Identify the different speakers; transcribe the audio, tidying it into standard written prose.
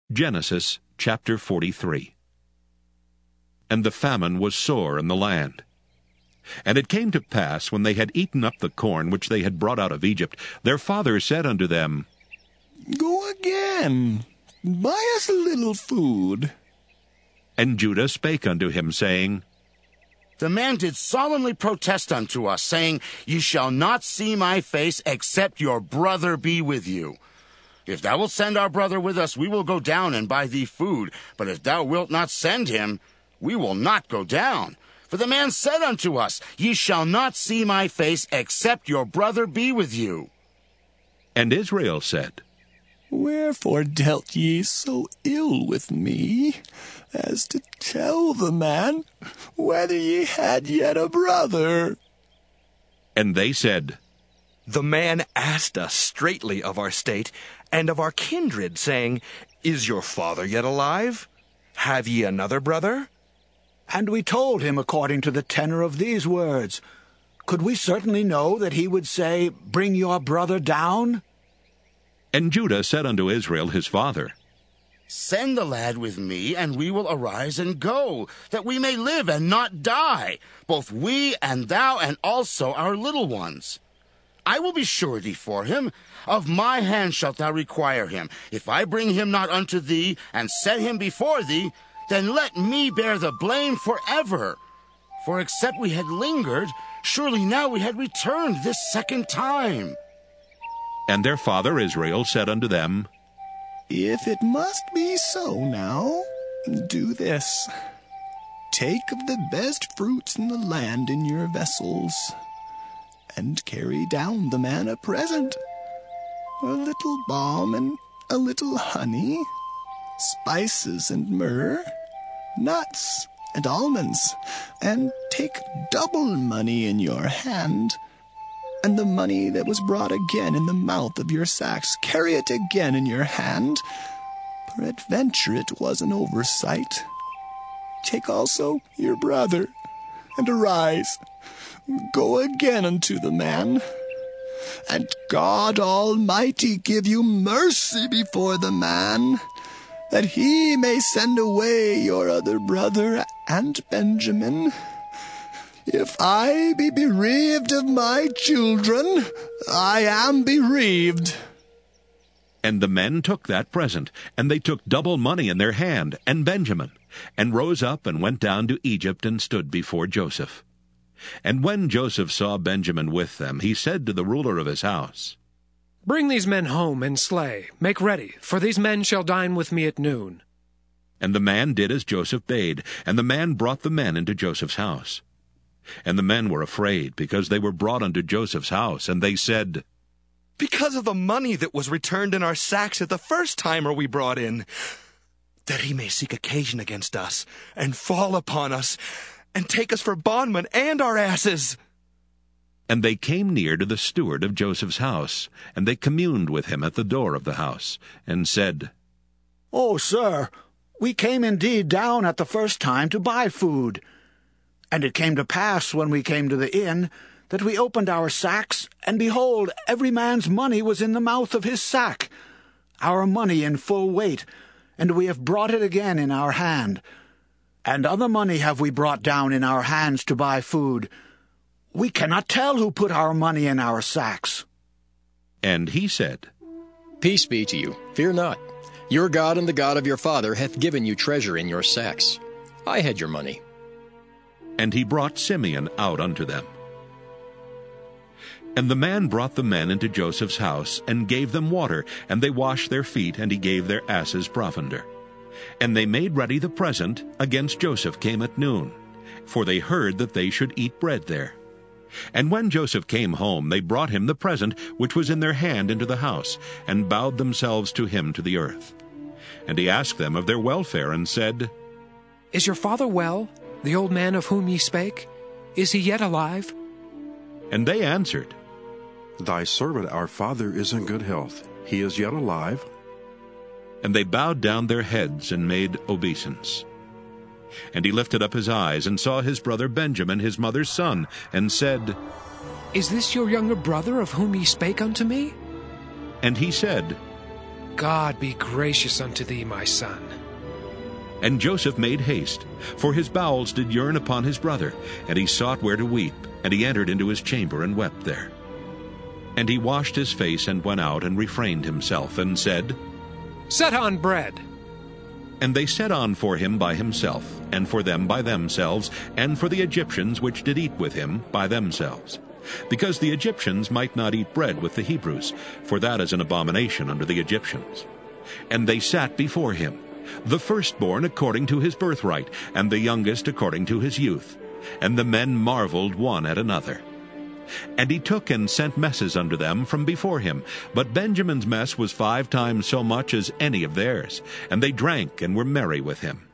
Speaker 1: Genesis chapter 43. And the famine was sore in the land. And it came to pass, when they had eaten up the corn which they had brought out of Egypt, their father said unto them,
Speaker 2: Go again, buy us a little food.
Speaker 1: And Judah spake unto him, saying,
Speaker 3: The man did solemnly protest unto us, saying, Ye shall not see my face, except your brother be with you. If thou wilt send our brother with us, we will go down and buy thee food. But if thou wilt not send him, we will not go down. For the man said unto us, Ye shall not see my face, except your brother be with you.
Speaker 1: And Israel said,
Speaker 2: Wherefore dealt ye so ill with me, as to tell the man whether ye had yet a brother?
Speaker 1: And they said,
Speaker 4: The man asked us straitly of our state and of our kindred, saying, Is your father yet alive? Have ye another brother?
Speaker 5: And we told him according to the tenor of these words. Could we certainly know that he would say, Bring your brother down?
Speaker 1: And Judah said unto Israel his father,
Speaker 3: Send the lad with me, and we will arise and go, that we may live and not die, both we and thou, and also our little ones. I will be surety for him. Of my hand shalt thou require him. If I bring him not unto thee, and set him before thee, then let me bear the blame forever. For except we had lingered, surely now we had returned this second time.
Speaker 1: And their father Israel said unto them,
Speaker 2: If it must be so now, do this. Take of the best fruits in the land in your vessels, and carry down the man a present, a little balm and a little honey, spices and myrrh, nuts and almonds, and take double money in your hand, and the money that was brought again in the mouth of your sacks, carry it again in your hand. Peradventure it was an oversight. Take also your brother, and arise, go again unto the man, and God Almighty give you mercy before the man, that he may send away your other brother and Benjamin. If I be bereaved of my children, I am bereaved.
Speaker 1: And the men took that present, and they took double money in their hand, and Benjamin, and rose up and went down to Egypt, and stood before Joseph. And when Joseph saw Benjamin with them, he said to the ruler of his house,
Speaker 6: Bring these men home and slay. Make ready, for these men shall dine with me at noon.
Speaker 1: And the man did as Joseph bade, and the man brought the men into Joseph's house. And the men were afraid, because they were brought unto Joseph's house, and they said,
Speaker 4: Because of the money that was returned in our sacks at the first time are we brought in, that he may seek occasion against us, and fall upon us, and take us for bondmen and our asses.
Speaker 1: And they came near to the steward of Joseph's house, and they communed with him at the door of the house, and said,
Speaker 5: Oh, sir, we came indeed down at the first time to buy food. And it came to pass, when we came to the inn, that we opened our sacks, and behold, every man's money was in the mouth of his sack, our money in full weight, and we have brought it again in our hand. And other money have we brought down in our hands to buy food. We cannot tell who put our money in our sacks.
Speaker 1: And he said,
Speaker 7: Peace be to you, fear not. Your God and the God of your father hath given you treasure in your sacks. I had your money.
Speaker 1: And he brought Simeon out unto them. And the man brought the men into Joseph's house, and gave them water, and they washed their feet, and he gave their asses provender. And they made ready the present against Joseph came at noon, for they heard that they should eat bread there. And when Joseph came home, they brought him the present which was in their hand into the house, and bowed themselves to him to the earth. And he asked them of their welfare, and said,
Speaker 6: Is your father well, the old man of whom ye spake? Is he yet alive?
Speaker 1: And they answered,
Speaker 8: Thy servant our father is in good health. He is yet alive.
Speaker 1: And they bowed down their heads and made obeisance. And he lifted up his eyes, and saw his brother Benjamin, his mother's son, and said,
Speaker 6: Is this your younger brother of whom ye spake unto me?
Speaker 1: And he said,
Speaker 6: God be gracious unto thee, my son.
Speaker 1: And Joseph made haste, for his bowels did yearn upon his brother, and he sought where to weep, and he entered into his chamber and wept there. And he washed his face and went out and refrained himself, and said,
Speaker 6: Set on bread.
Speaker 1: And they set on for him by himself, and for them by themselves, and for the Egyptians which did eat with him by themselves. Because the Egyptians might not eat bread with the Hebrews, for that is an abomination unto the Egyptians. And they sat before him, the firstborn according to his birthright, and the youngest according to his youth. And the men marveled one at another. And he took and sent messes unto them from before him. But Benjamin's mess was 5 times so much as any of theirs. And they drank and were merry with him.